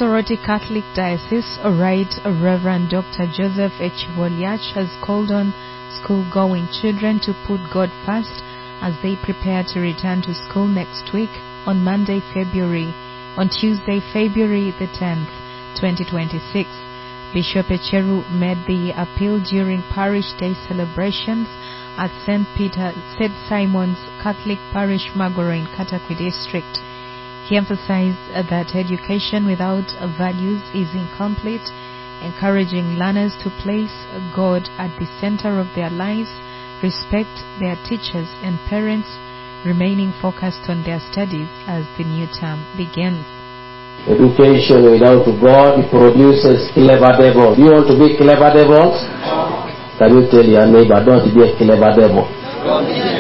Soroti Catholic Diocese, Right Reverend Dr. Joseph H. Woliach has called on school-going children to put God first as they prepare to return to school next week on Tuesday, February the 10th, 2026. Bishop Echeru made the appeal during Parish Day celebrations at St. Simon's Catholic Parish, Magoro in Katakwi District. He emphasized that education without values is incomplete, encouraging learners to place God at the center of their lives, respect their teachers and parents, remaining focused on their studies as the new term begins. Education without God produces clever devils. You want to be clever devils? Can you tell your neighbor, don't be a clever devil?